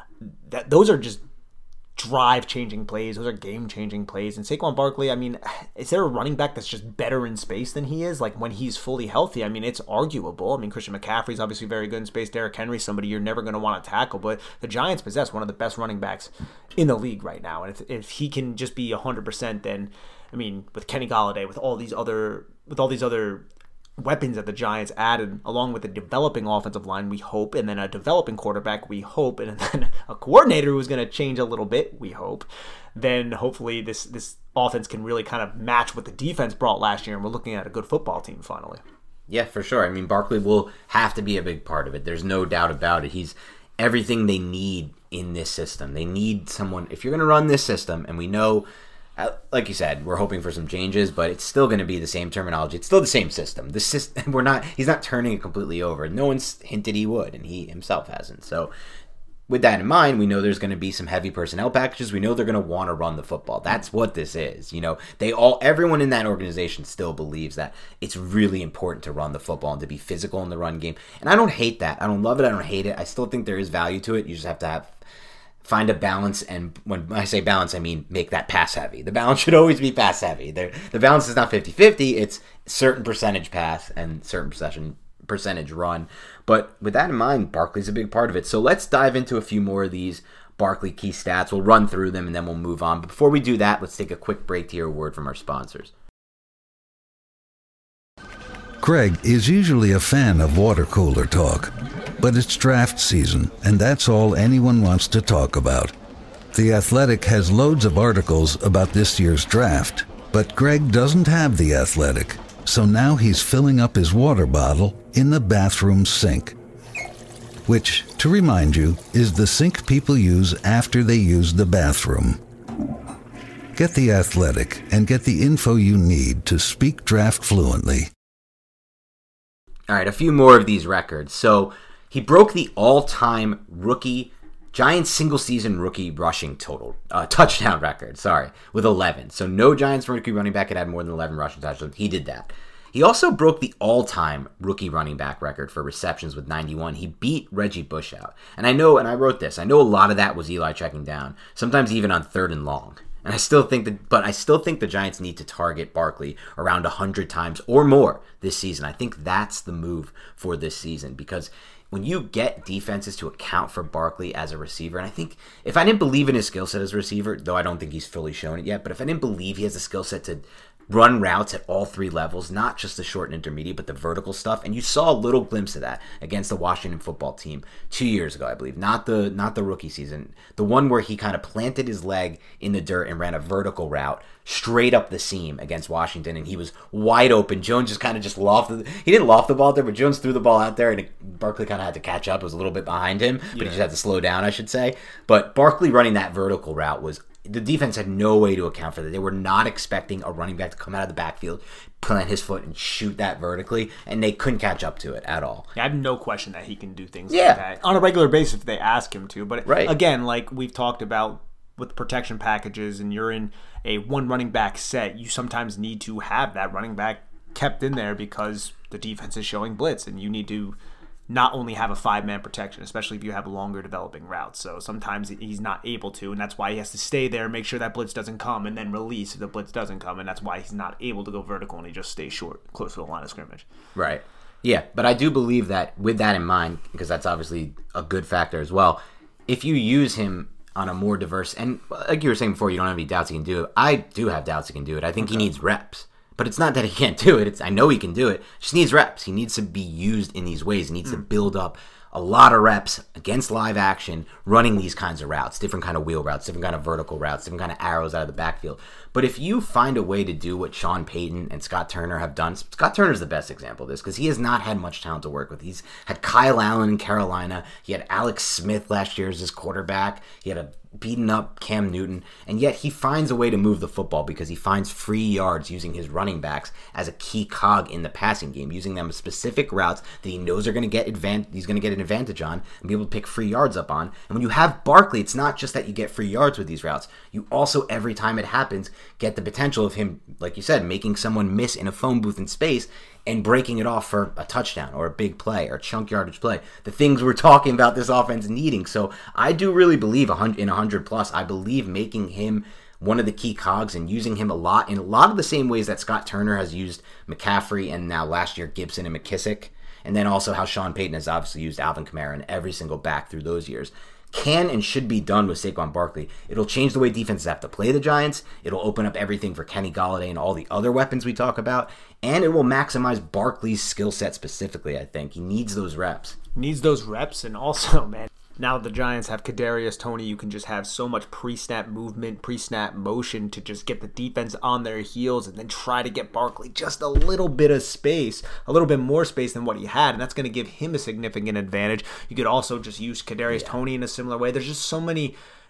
That those are just drive-changing plays. Those are game-changing plays. And Saquon Barkley, I mean, is there a running back that's just better in space than he is? Like, when he's fully healthy, I mean, it's arguable. I mean, Christian McCaffrey's obviously very good in space. Derrick Henry's somebody you're never going to want to tackle. But the Giants possess one of the best running backs in the league right now. And if if he can just be one hundred percent, then, I mean, with Kenny Golladay, with all these other with all these other weapons that the Giants added, along with a developing offensive line, we hope, and then a developing quarterback, we hope, and then a coordinator who's going to change a little bit, we hope, then hopefully this this offense can really kind of match what the defense brought last year, and we're looking at a good football team finally. Yeah, for sure. I mean, Barkley will have to be a big part of it. There's no doubt about it. He's everything they need in this system. They need someone, if you're going to run this system, and we know like you said, we're hoping for some changes, but it's still going to be the same terminology. It's still the same system. The system, we're not. He's not turning it completely over. No one's hinted he would, and he himself hasn't. So, with that in mind, we know there's going to be some heavy personnel packages. We know they're going to want to run the football. That's what this is. You know, they all, everyone in that organization still believes that it's really important to run the football and to be physical in the run game. And I don't hate that. I don't love it. I don't hate it. I still think there is value to it. You just have to have find a balance, and when I say balance, I mean make that pass heavy. The balance should always be pass heavy. The, the balance is not fifty-fifty. It's certain percentage pass and certain percentage percentage run. But with that in mind, Barkley's a big part of it. So let's dive into a few more of these Barkley key stats. We'll run through them and then we'll move on. But before we do that, let's take a quick break to hear a word from our sponsors. Greg is usually a fan of water cooler talk, but it's draft season, and that's all anyone wants to talk about. The Athletic has loads of articles about this year's draft, but Greg doesn't have The Athletic, so now he's filling up his water bottle in the bathroom sink, which, to remind you, is the sink people use after they use the bathroom. Get The Athletic and get the info you need to speak draft fluently. All right, a few more of these records. So he broke the all-time rookie, Giants single-season rookie rushing total, uh, touchdown record, sorry, with eleven. So no Giants rookie running back had had more than eleven rushing touchdowns. He did that. He also broke the all-time rookie running back record for receptions with ninety-one. He beat Reggie Bush out. And I know, and I wrote this, I know a lot of that was Eli checking down, sometimes even on third and long. And I still think that, but I still think the Giants need to target Barkley around one hundred times or more this season. I think that's the move for this season, because when you get defenses to account for Barkley as a receiver, and I think if I didn't believe in his skill set as a receiver, though I don't think he's fully shown it yet, but if I didn't believe he has a skill set to run routes at all three levels, not just the short and intermediate, but the vertical stuff. And you saw a little glimpse of that against the Washington football team two years ago, I believe. Not the not the rookie season. The one where he kind of planted his leg in the dirt and ran a vertical route straight up the seam against Washington, and he was wide open. Jones just kind of just lofted. He didn't loft the ball there, but Jones threw the ball out there, and it, Barkley kind of had to catch up. It was a little bit behind him, but yeah. He just had to slow down, I should say. But Barkley running that vertical route was, the defense had no way to account for that. They were not expecting a running back to come out of the backfield, plant his foot, and shoot that vertically, and they couldn't catch up to it at all. I have no question that he can do things yeah. like that on a regular basis if they ask him to. But right. again, like we've talked about with protection packages, and you're in a one running back set, you sometimes need to have that running back kept in there because the defense is showing blitz, and you need to not only have a five-man protection, especially if you have longer developing routes. So sometimes he's not able to, and that's why he has to stay there, make sure that blitz doesn't come, and then release if the blitz doesn't come, and that's why he's not able to go vertical and he just stays short, close to the line of scrimmage. Right. Yeah, but I do believe that with that in mind, because that's obviously a good factor as well, if you use him on a more diverse, and like you were saying before, you don't have any doubts he can do it. I do have doubts he can do it. I think okay. he needs reps. But it's not that he can't do it. It's, I know he can do it. Just needs reps. He needs to be used in these ways. He needs mm. to build up a lot of reps against live action, running these kinds of routes, different kind of wheel routes, different kind of vertical routes, different kind of arrows out of the backfield. But if you find a way to do what Sean Payton and Scott Turner have done, Scott Turner's the best example of this because he has not had much talent to work with. He's had Kyle Allen in Carolina. He had Alex Smith last year as his quarterback. He had a beaten up Cam Newton, and yet he finds a way to move the football because he finds free yards using his running backs as a key cog in the passing game, using them as specific routes that he knows are going to get advan- he's going to get an advantage on and be able to pick free yards up on. And when you have Barkley, it's not just that you get free yards with these routes. You also, every time it happens, get the potential of him, like you said, making someone miss in a phone booth in space and breaking it off for a touchdown or a big play or a chunk yardage play. The things we're talking about this offense needing. So I do really believe in one hundred plus. I believe making him one of the key cogs and using him a lot in a lot of the same ways that Scott Turner has used McCaffrey and now last year Gibson and McKissick. And then also how Sean Payton has obviously used Alvin Kamara in every single back through those years. Can and should be done with Saquon Barkley. It'll change the way defenses have to play the Giants. It'll open up everything for Kenny Golladay and all the other weapons we talk about. And it will maximize Barkley's skill set specifically, I think. He needs those reps. Needs those reps, and also, man, now the Giants have Kadarius Toney. You can just have so much pre-snap movement, pre-snap motion to just get the defense on their heels and then try to get Barkley just a little bit of space, a little bit more space than what he had, and that's going to give him a significant advantage. You could also just use Kadarius yeah. Toney in a similar way. There's just so many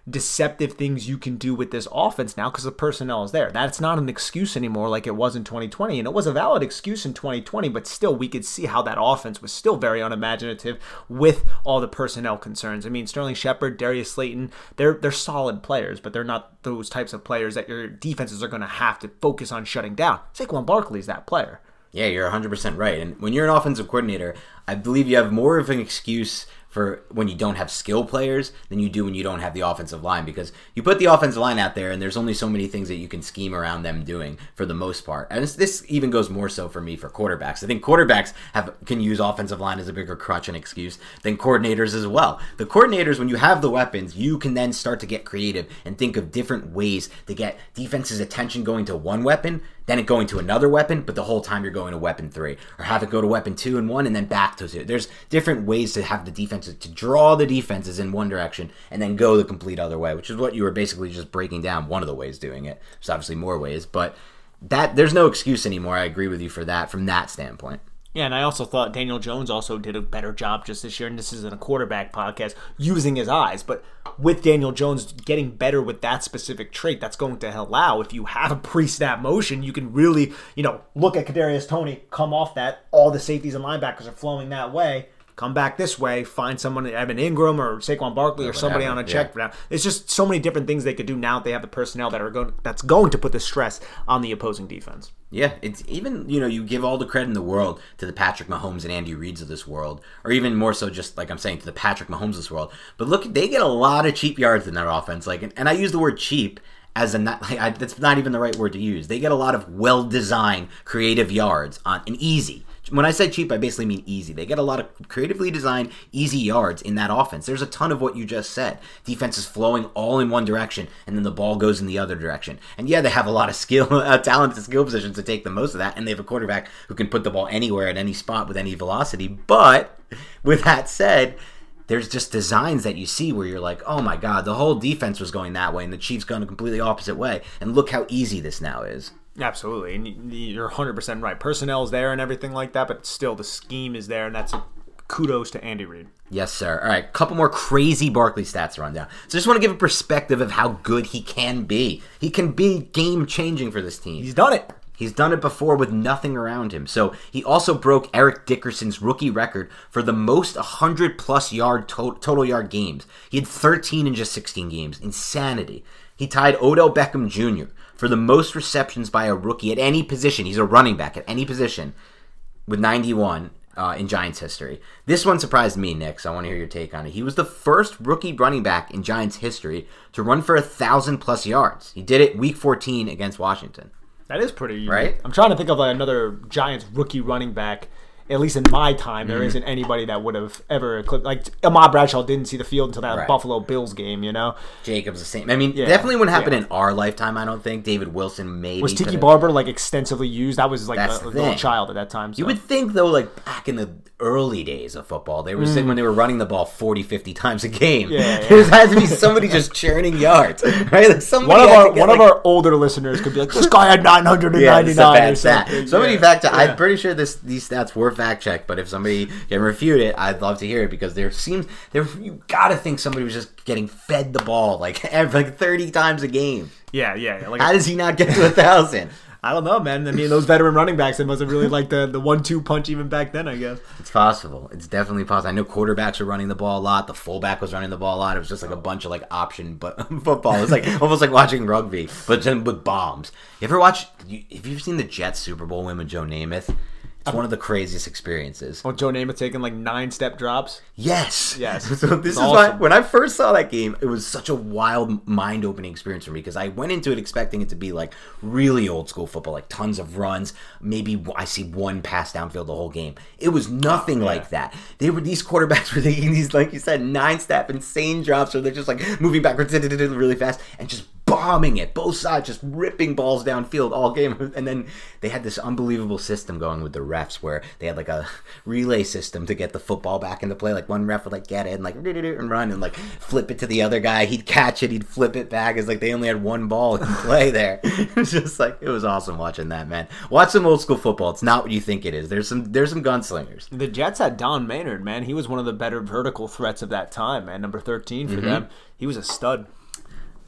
deceptive things you can do with this offense now because the personnel is there. That's not an excuse anymore like it was in twenty twenty. And it was a valid excuse in twenty twenty, but still we could see how that offense was still very unimaginative with all the personnel concerns. I mean, Sterling Shepard, Darius Slayton, they're they're solid players, but they're not those types of players that your defenses are going to have to focus on shutting down. Saquon Barkley's that player. Yeah, you're one hundred percent right. And when you're an offensive coordinator, I believe you have more of an excuse for when you don't have skill players than you do when you don't have the offensive line, because you put the offensive line out there and there's only so many things that you can scheme around them doing for the most part. And this, this even goes more so for me for quarterbacks. I think quarterbacks have can use offensive line as a bigger crutch and excuse than coordinators as well. The coordinators, when you have the weapons, you can then start to get creative and think of different ways to get defense's attention going to one weapon, then it going to another weapon, but the whole time you're going to weapon three, or have it go to weapon two and one and then back to two. There's different ways to have the defenses, to draw the defenses in one direction and then go the complete other way, which is what you were basically just breaking down one of the ways doing it. There's obviously more ways, but that there's no excuse anymore. I agree with you for that from that standpoint. Yeah, and I also thought Daniel Jones also did a better job just this year, and this isn't a quarterback podcast, using his eyes. But with Daniel Jones getting better with that specific trait, that's going to allow, if you have a pre-snap motion, you can really, you know, look at Kadarius Toney, come off that, all the safeties and linebackers are flowing that way, come back this way, find someone, Evan Ingram or Saquon Barkley or, or somebody on a check yeah. down. It's just so many different things they could do now that they have the personnel that are going that's going to put the stress on the opposing defense. Yeah, it's even, you know, you give all the credit in the world to the Patrick Mahomes and Andy Reids of this world, or even more so just, like I'm saying, to the Patrick Mahomes of this world. But look, they get a lot of cheap yards in their offense. Like, and I use the word cheap as a not, like, I, that's not even the right word to use. They get a lot of well-designed, creative yards on and easy. When I say cheap, I basically mean easy. They get a lot of creatively designed, easy yards in that offense. There's a ton of what you just said. Defense is flowing all in one direction, and then the ball goes in the other direction. And yeah, they have a lot of skill, uh, talent and skill positions to take the most of that, and they have a quarterback who can put the ball anywhere at any spot with any velocity. But with that said, there's just designs that you see where you're like, oh my God, the whole defense was going that way, and the Chiefs going the completely opposite way. And look how easy this now is. Absolutely, and you're one hundred percent right. Personnel is there and everything like that, but still the scheme is there, and that's a kudos to Andy Reid. Yes, sir. All right, couple more crazy Barkley stats to run down. So just want to give a perspective of how good he can be. He can be game-changing for this team. He's done it. He's done it before with nothing around him. So he also broke Eric Dickerson's rookie record for the most one hundred plus yard to- total yard games. He had thirteen in just sixteen games. Insanity. He tied Odell Beckham Junior for the most receptions by a rookie at any position. He's a running back at any position with ninety-one uh, in Giants history. This one surprised me, Nick, so I want to hear your take on it. He was the first rookie running back in Giants history to run for one thousand plus yards. He did it week fourteen against Washington. That is pretty unique. Right? I'm trying to think of like another Giants rookie running back. At least in my time, there mm-hmm. isn't anybody that would have ever eclipsed. Like, Ahmad Bradshaw didn't see the field until that right. Buffalo Bills game, you know? Jacobs the same. I mean, yeah. definitely wouldn't happen yeah. in our lifetime, I don't think. David Wilson maybe. Was Tiki Barber, like, extensively used? That was, like, a, a little child at that time. So. You would think, though, like, back in the early days of football, they were mm. saying when they were running the ball forty, fifty times a game, yeah, yeah. there had to be somebody just churning yards, right? Like somebody one of our one like, of our older listeners could be like, this guy had nine hundred ninety-nine yeah, or something. Somebody yeah. fact check. Yeah. I'm pretty sure this these stats were fact checked, but if somebody can refute it, I'd love to hear it, because there seems there you gotta think somebody was just getting fed the ball like every, like thirty times a game. Yeah, yeah. yeah. Like How a, does he not get to a thousand? I don't know, man. I mean, those veteran running backs, they must have really liked the, the one two punch even back then, I guess. It's possible. It's definitely possible. I know quarterbacks were running the ball a lot. The fullback was running the ball a lot. It was just like a bunch of like option but football. It was like almost like watching rugby, but then with bombs. You ever watch, you, have you ever seen the Jets Super Bowl win with Joe Namath? It's one of the craziest experiences. Oh, Joe Namath taking like nine step drops? Yes. Yes. So this is awesome. why, when I first saw that game, it was such a wild, mind-opening experience for me, because I went into it expecting it to be like really old school football, like tons of runs. Maybe I see one pass downfield the whole game. It was nothing oh, yeah. like that. They were These quarterbacks were taking these, like you said, nine step insane drops where they're just like moving backwards really fast and just bombing it, both sides, just ripping balls downfield all game. And then they had this unbelievable system going with the refs where they had like a relay system to get the football back into play. Like one ref would like get it and like and run and like flip it to the other guy. He'd catch it, he'd flip it back. It's like they only had one ball in play there. It was just like, it was awesome watching that, man. Watch some old school football. It's not what you think it is. There's some there's some gunslingers. The Jets had Don Maynard, man. He was one of the better vertical threats of that time, man. Number thirteen for mm-hmm. them. He was a stud.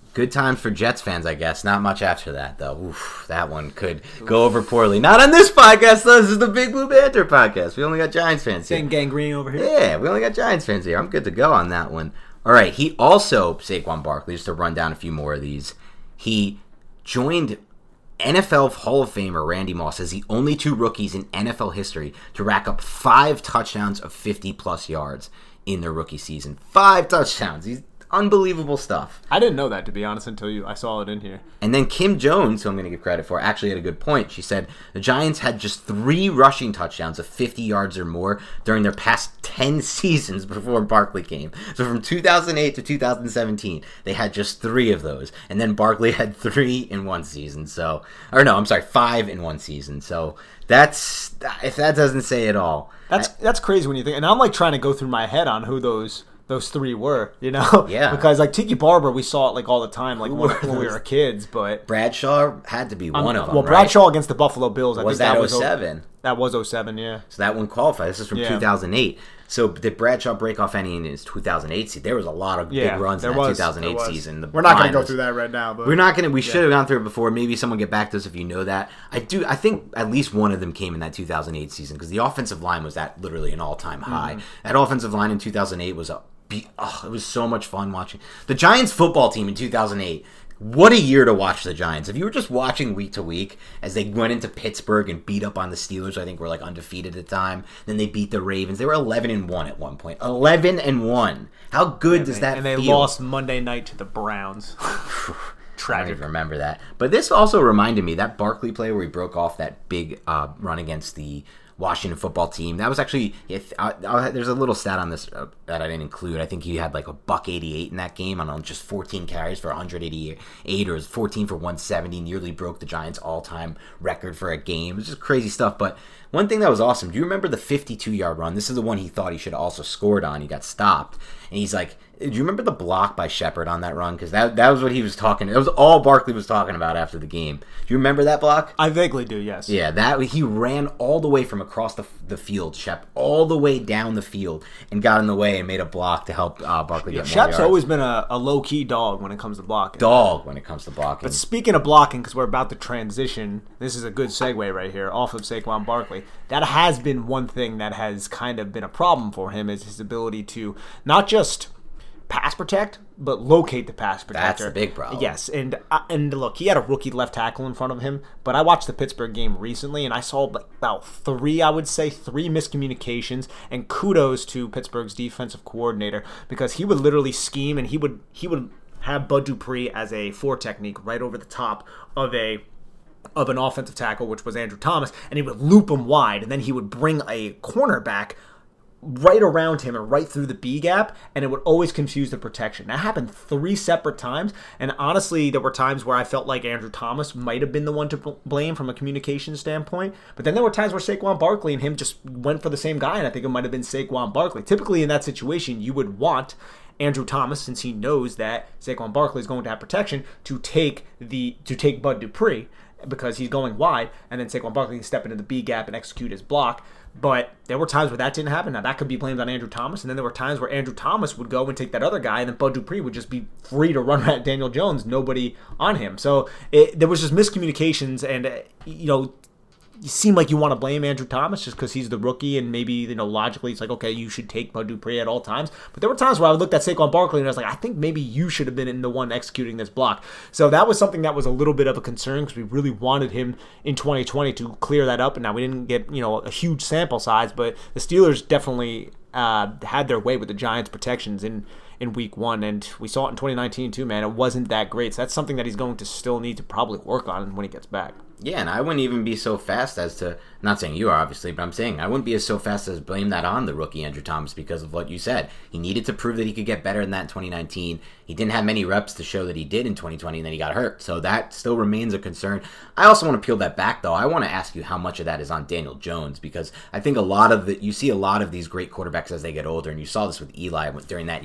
Good times for Jets fans, I guess. Not much after that, though. Oof, that one could go over poorly. Not on this podcast, though. This is the Big Blue Banter podcast. We only got Giants fans here. Saying gangrene over here. Yeah, we only got Giants fans here. I'm good to go on that one. All right, he also, Saquon Barkley, just to run down a few more of these, he joined N F L Hall of Famer Randy Moss as the only two rookies in N F L history to rack up five touchdowns of fifty-plus yards in their rookie season. Five touchdowns. He's unbelievable stuff. I didn't know that, to be honest, until you I saw it in here. And then Kim Jones, who I'm going to give credit for, actually had a good point. She said the Giants had just three rushing touchdowns of fifty yards or more during their past ten seasons before Barkley came. So from two thousand eight to two thousand seventeen, they had just three of those. And then Barkley had three in one season. So, or no, I'm sorry, five in one season. So that's, if that doesn't say it all. That's I, that's crazy when you think. And I'm like trying to go through my head on who those those three were, you know? Yeah. Because like Tiki Barber, we saw it like all the time, like when, when we were kids, but Bradshaw had to be one um, of them, Well, right? Bradshaw against the Buffalo Bills, I was think that, that was was oh seven. That was oh seven, yeah. So that one qualified. This is from yeah. two thousand eight. So did Bradshaw break off any in his two thousand eight season? There was a lot of yeah, big runs in that was, two thousand eight season. The we're not going to go was, through that right now. But we're not going to. We yeah. should have gone through it before. Maybe someone get back to us if you know that. I do. I think at least one of them came in that two thousand eight season because the offensive line was at literally an all-time high. Mm-hmm. That offensive line in two thousand eight was a. Oh, it was so much fun watching the Giants football team in two thousand eight. What a year to watch the Giants. If you were just watching week to week as they went into Pittsburgh and beat up on the Steelers, I think were like undefeated at the time. Then they beat the Ravens. They were eleven and one at one point. eleven and one. How good and does they, that and feel? And they lost Monday night to the Browns. Tragic. I don't even remember that. But this also reminded me, that Barkley play where he broke off that big uh, run against the Washington football team. That was actually, if I, I, there's a little stat on this uh, that I didn't include. I think he had like a buck eighty-eight in that game on just fourteen carries for one eighty-eight, or fourteen for one seventy, nearly broke the Giants' all-time record for a game. It was just crazy stuff. But one thing that was awesome, do you remember the fifty-two-yard run? This is the one he thought he should have also scored on. He got stopped. And he's like, do you remember the block by Shepard on that run? Because that, that was what he was talking. It was all Barkley was talking about after the game. Do you remember that block? I vaguely do, yes. Yeah, that he ran all the way from across the the field, Shep, all the way down the field, and got in the way and made a block to help uh, Barkley yeah, get more Shep's yards. always been a, a low-key dog when it comes to blocking. Dog when it comes to blocking. But speaking of blocking, because we're about to transition, this is a good segue right here, off of Saquon Barkley. That has been one thing that has kind of been a problem for him, is his ability to not just pass protect, but locate the pass protector. That's the big problem. Yes, and uh, and look, he had a rookie left tackle in front of him, but I watched the Pittsburgh game recently, and I saw about three, I would say, three miscommunications, and kudos to Pittsburgh's defensive coordinator, because he would literally scheme, and he would he would have Bud Dupree as a four technique right over the top of a of an offensive tackle, which was Andrew Thomas, and he would loop him wide, and then he would bring a cornerback right around him and right through the B gap, and it would always confuse the protection. That happened three separate times, and honestly, there were times where I felt like Andrew Thomas might have been the one to blame from a communication standpoint, but then there were times where Saquon Barkley and him just went for the same guy, and I think it might have been Saquon Barkley. Typically in that situation, you would want Andrew Thomas, since he knows that Saquon Barkley is going to have protection, to take the to take Bud Dupree, because he's going wide, and then Saquon Barkley can step into the B gap and execute his block. But there were times where that didn't happen. Now, that could be blamed on Andrew Thomas, and then there were times where Andrew Thomas would go and take that other guy, and then Bud Dupree would just be free to run at Daniel Jones, nobody on him. So it, there was just miscommunications, and, uh, you know, you seem like you want to blame Andrew Thomas just because he's the rookie, and maybe, you know, logically it's like, okay, you should take Bud Dupree at all times. But there were times where I looked at Saquon Barkley and I was like, I think maybe you should have been in the one executing this block. So that was something that was a little bit of a concern, because we really wanted him in twenty twenty to clear that up. And now we didn't get, you know, a huge sample size, but the Steelers definitely uh, had their way with the Giants' protections in in week one, and we saw it in twenty nineteen too, man. It wasn't that great, so that's something that he's going to still need to probably work on when he gets back. Yeah, and I wouldn't even be so fast as to, not saying you are obviously, but I'm saying I wouldn't be as so fast as blame that on the rookie Andrew Thomas, because of what you said. He needed to prove that he could get better than that in twenty nineteen. He didn't have many reps to show that he did in twenty twenty, and then he got hurt. So that still remains a concern. I also want to peel that back, though. I want to ask you how much of that is on Daniel Jones, because I think a lot of the, you see a lot of these great quarterbacks as they get older, and you saw this with Eli during that year when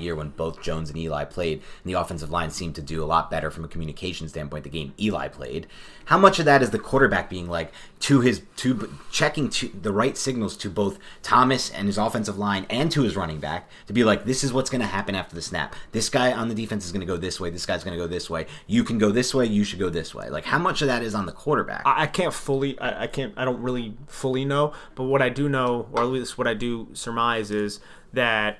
both Jones and Eli played, and the offensive line seemed to do a lot better from a communication standpoint the game Eli played. How much of that is the quarterback being like to his to checking to the right signals to both Thomas and his offensive line and to his running back to be like, this is what's going to happen after the snap. This guy on the defense is going to go this way. This guy's going to go this way. You can go this way. You should go this way. Like, how much of that is on the quarterback? I, I can't fully. I, I can't. I don't really fully know. But what I do know, or at least what I do surmise, is that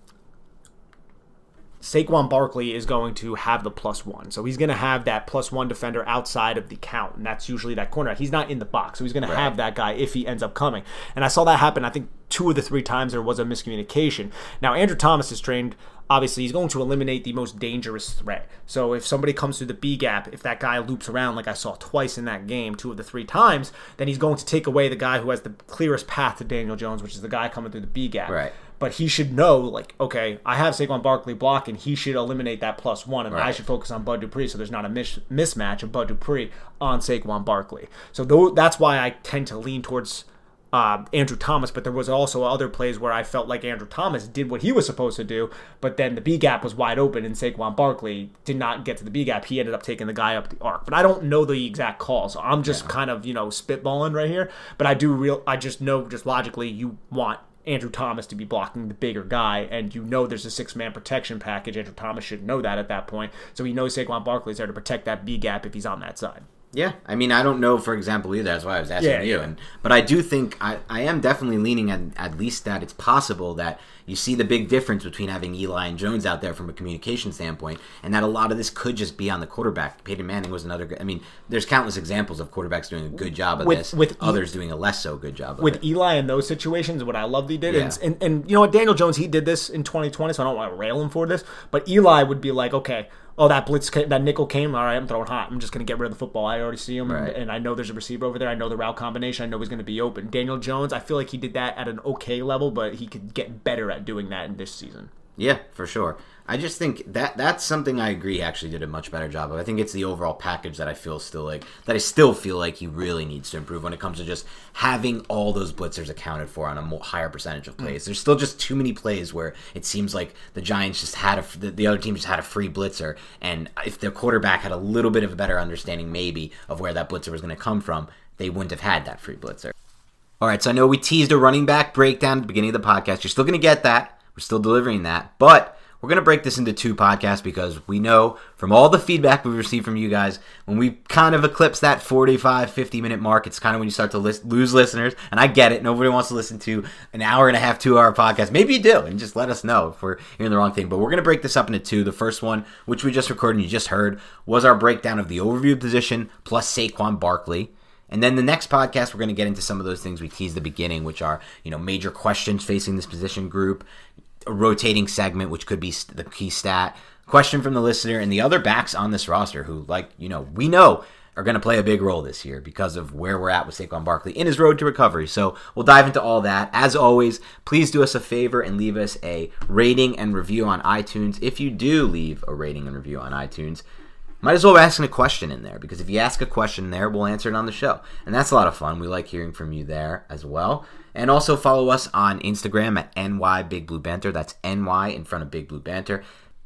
Saquon Barkley is going to have the plus one. So he's going to have that plus one defender outside of the count, and that's usually that corner. He's not in the box, so he's going to right. have that guy if he ends up coming. And I saw that happen, I think, two of the three times there was a miscommunication. Now, Andrew Thomas is trained. Obviously, he's going to eliminate the most dangerous threat. So if somebody comes through the B gap, if that guy loops around like I saw twice in that game, two of the three times, then he's going to take away the guy who has the clearest path to Daniel Jones, which is the guy coming through the B gap. Right. But he should know, like, okay, I have Saquon Barkley blocking. He should eliminate that plus one, and right. I should focus on Bud Dupree so there's not a mis- mismatch of Bud Dupree on Saquon Barkley. So th- that's why I tend to lean towards Uh, Andrew Thomas, but there was also other plays where I felt like Andrew Thomas did what he was supposed to do, but then the B gap was wide open and Saquon Barkley did not get to the B gap. He ended up taking the guy up the arc. But I don't know the exact call, so I'm just yeah. kind of, you know, spitballing right here. But I do real I just know just logically you want Andrew Thomas to be blocking the bigger guy, and you know there's a six-man protection package. Andrew Thomas should know that at that point, so he knows Saquon Barkley is there to protect that B gap if he's on that side. Yeah, I mean, I don't know, for example, either. That's why I was asking yeah, you. yeah. And But I do think, I, I am definitely leaning at, at least that it's possible that you see the big difference between having Eli and Jones out there from a communication standpoint, and that a lot of this could just be on the quarterback. Peyton Manning was another, I mean, there's countless examples of quarterbacks doing a good job of with, this, with others e- doing a less so good job of with it. With Eli in those situations, what I love that he did, Yeah. and, and, and you know what, Daniel Jones, he did this in twenty twenty, so I don't want to rail him for this, but Eli would be like, okay, oh, that blitz, came, that nickel came. All right, I'm throwing hot. I'm just going to get rid of the football. I already see him, right. and, and I know there's a receiver over there. I know the route combination. I know he's going to be open. Daniel Jones, I feel like he did that at an okay level, but he could get better at doing that in this season. Yeah, for sure. I just think that that's something I agree actually did a much better job of. I think it's the overall package that I feel still like, that I still feel like he really needs to improve when it comes to just having all those blitzers accounted for on a more, higher percentage of plays. Mm. There's still just too many plays where it seems like the Giants just had a, the, the other team just had a free blitzer, and if their quarterback had a little bit of a better understanding maybe of where that blitzer was going to come from, they wouldn't have had that free blitzer. All right, so I know we teased a running back breakdown at the beginning of the podcast. You're still going to get that. We're still delivering that, but we're going to break this into two podcasts because we know from all the feedback we've received from you guys, when we kind of eclipse that forty-five, fifty minute mark, it's kind of when you start to list, lose listeners, and I get it. Nobody wants to listen to an hour and a half, two hour podcast. Maybe you do, and just let us know if we're hearing the wrong thing, but we're going to break this up into two. The first one, which we just recorded and you just heard, was our breakdown of the overview position plus Saquon Barkley. And then the next podcast, we're going to get into some of those things we teased at the beginning, which are, you know, major questions facing this position group, a rotating segment, which could be the key stat, question from the listener, and the other backs on this roster who, like, you know, we know are going to play a big role this year because of where we're at with Saquon Barkley in his road to recovery. So we'll dive into all that. As always, please do us a favor and leave us a rating and review on iTunes. If you do leave a rating and review on iTunes, might as well be asking a question in there, because if you ask a question there, we'll answer it on the show. And that's a lot of fun. We like hearing from you there as well. And also follow us on Instagram at N Y Big Blue Banter. That's N Y in front of Big Blue Banter.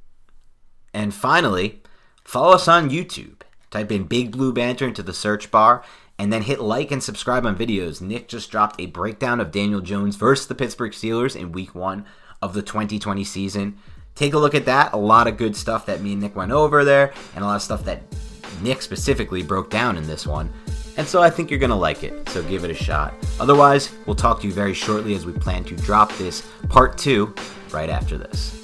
And finally, follow us on YouTube. Type in Big Blue Banter into the search bar, and then hit like and subscribe on videos. Nick just dropped a breakdown of Daniel Jones versus the Pittsburgh Steelers in week one of the twenty twenty season. Take a look at that. A lot of good stuff that me and Nick went over there, and a lot of stuff that Nick specifically broke down in this one. And so I think you're going to like it, so give it a shot. Otherwise, we'll talk to you very shortly as we plan to drop this part two right after this.